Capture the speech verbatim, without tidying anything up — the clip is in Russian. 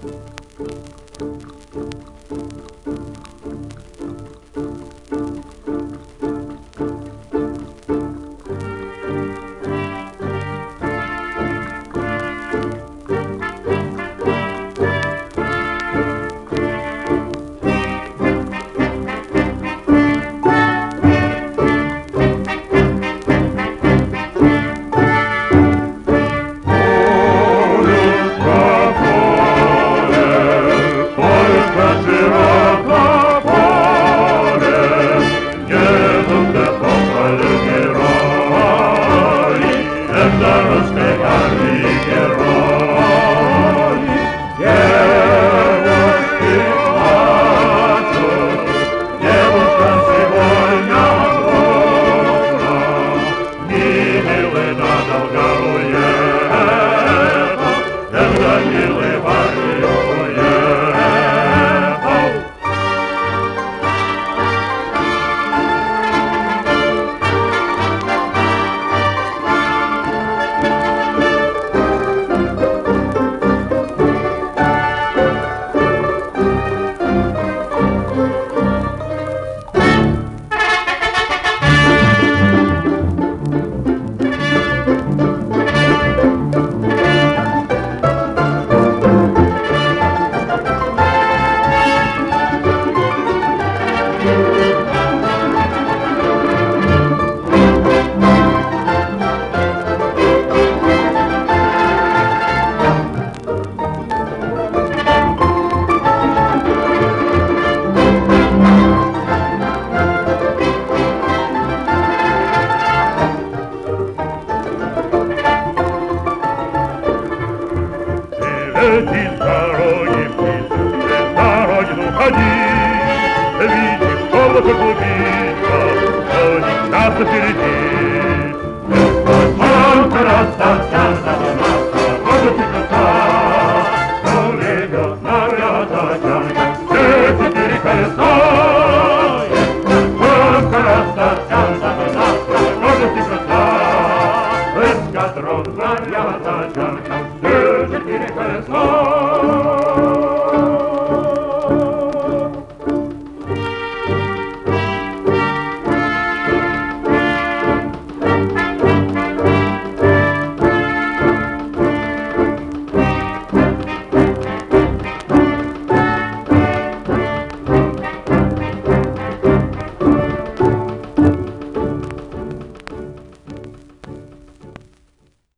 Эти дороги птицы, на родину ходи. Видишь, что-то глубинка, что не часто впереди. Это красота, вот и красота, что ведет наряд тачанка, все четыре колеса. Это красота, вот и красота, эскадрон наряд тачанка, все четыре колеса.